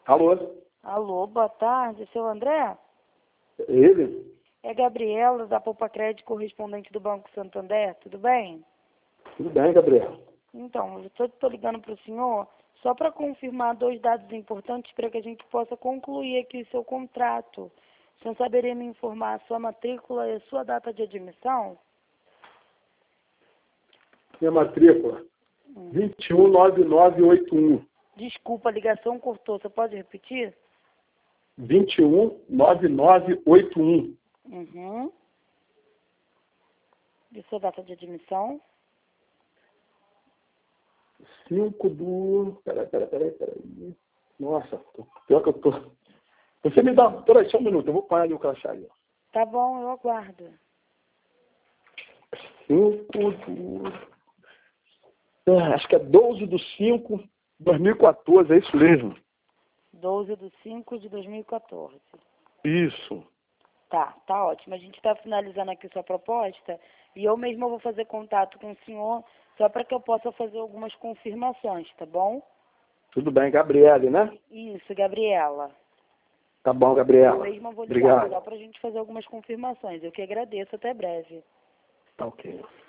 Alô? Alô, boa tarde, seu André? Ele? É Gabriela, da Poupa Crédito, correspondente do Banco Santander, tudo bem? Tudo bem, Gabriel? Então, eu estou ligando para o senhor só para confirmar 2 dados importantes para que a gente possa concluir aqui o seu contrato. O senhor saberia me informar a sua matrícula e a sua data de admissão? Minha matrícula? 219981. Desculpa, a ligação cortou, você pode repetir? 219981. Uhum. E sua data de admissão? 5 do... Peraí. Nossa, pior que eu tô... Você me dá... Peraí, só um minuto, eu vou parar ali o crachá ali. Tá bom, eu aguardo. 5 do... acho que é 12/5/2014, é isso mesmo. 12/5/2014. Isso. Tá ótimo. A gente está finalizando aqui sua proposta e eu mesma vou fazer contato com o senhor só para que eu possa fazer algumas confirmações, tá bom? Tudo bem, Gabriele, né? Isso, Gabriela. Tá bom, Eu Gabriela. mesma vou ligar Obrigado. só para a gente fazer algumas confirmações. Eu que agradeço. Até breve. Tá ok.